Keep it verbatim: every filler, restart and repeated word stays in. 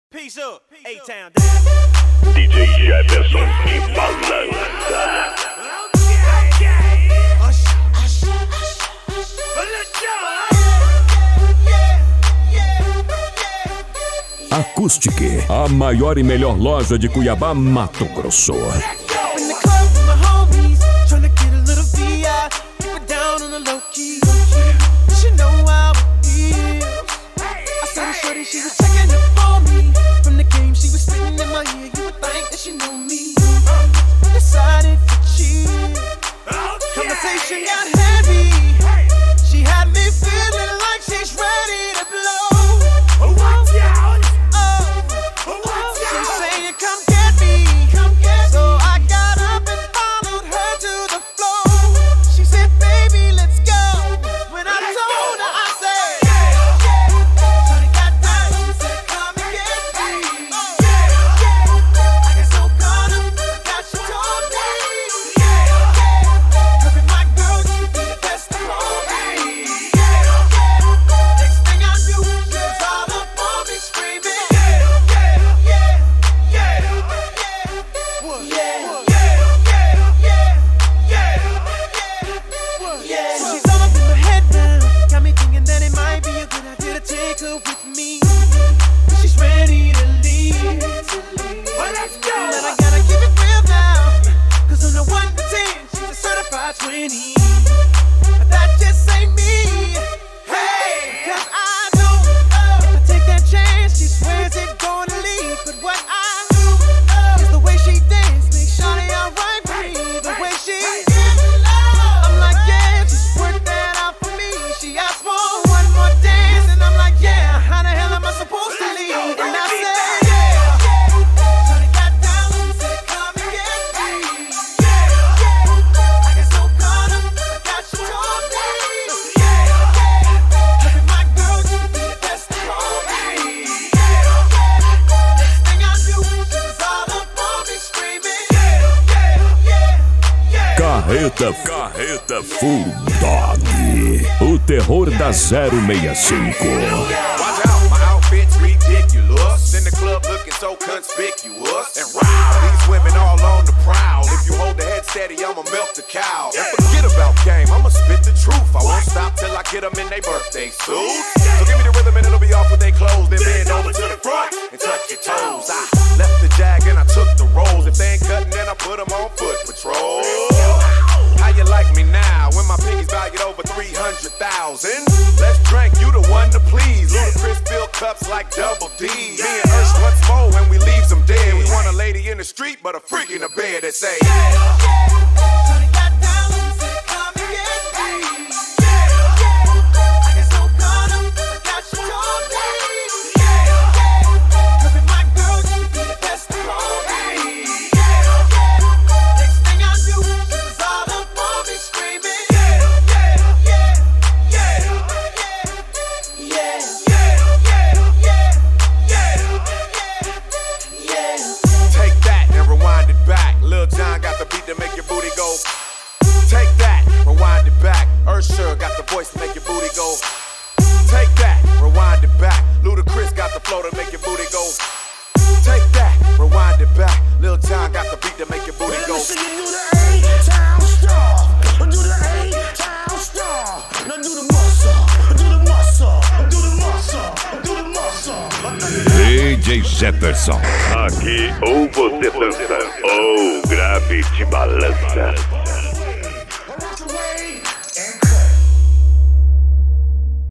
Peace up, A-Town down. D J Jefferson que balança. Acústica, a maior e melhor loja de Cuiabá, Mato Grosso. Conversation got heavy. She had me feeling like she's ready to blow. Watch out! Oh, she's saying, "Come get me, come get me." So I got up and followed her to the floor. She said, "Baby, let's go." When I told her, I said, "Yeah, yeah." Shorty got down and said, "Come and get me." Oh, yeah, yeah. I got so caught up, I got you told me. twenty, but that just ain't me. Hey, cause I know uh, if I take that chance, she swears it's gonna leave. But what I do uh, is the way she dance, make shawty alright with me. The way she I'm like, yeah, just work that out for me. She asked for one more dance, and I'm like, yeah, how the hell am I supposed to leave? And I said, yeah, shawty got down and said, "Come and get me." Carreta, Carreta Full Dog, o terror da zero seis cinco. Watch out, my outfit's ridiculous. In the club looking so conspicuous. And wow, these women all on the prowl. If you hold the head steady, I'ma milk the cow. And forget about game, I'ma spit the truth. I won't stop till I get them in their birthday suits. So give me the rhythm and it'll be off with their clothes. Then bend over to the front and touch your toes. I left the jag and I took the rolls. If they ain't cutting, then I put them on foot patrol. How you like me now when my pinky's valued over three hundred thousand? Let's drink, you the one to please. Ludacris fill cups like double D. Me and Ursh once more when we leaves them dead. We want a lady in the street, but a freak in the bed that say, yeah, yeah. Shorty got down and said, "Come and get me." Yeah, yeah. I get so caught up, I got you told me. Yeah, yeah. Cause my girl, you be the best of all me. Yeah, yeah. Next thing I knew, she was all up on me screaming. Yeah, yeah, yeah, yeah, yeah, yeah, yeah, yeah, yeah, yeah. Take that and rewind it back. Lil Jon got the beat to make your booty go. Take that, rewind it back. Usher got the voice to make your booty go. Take that, rewind it back. Ludacris got the flow to make your booty go. Take that, rewind it back. Lil Jon got the beat to make your booty go. Do the A-Town star, do the A-Town star. Now do the muscle, do the muscle, do the muscle, do the muscle. D J Jefferson. Aqui ou você dança ou grave te balança.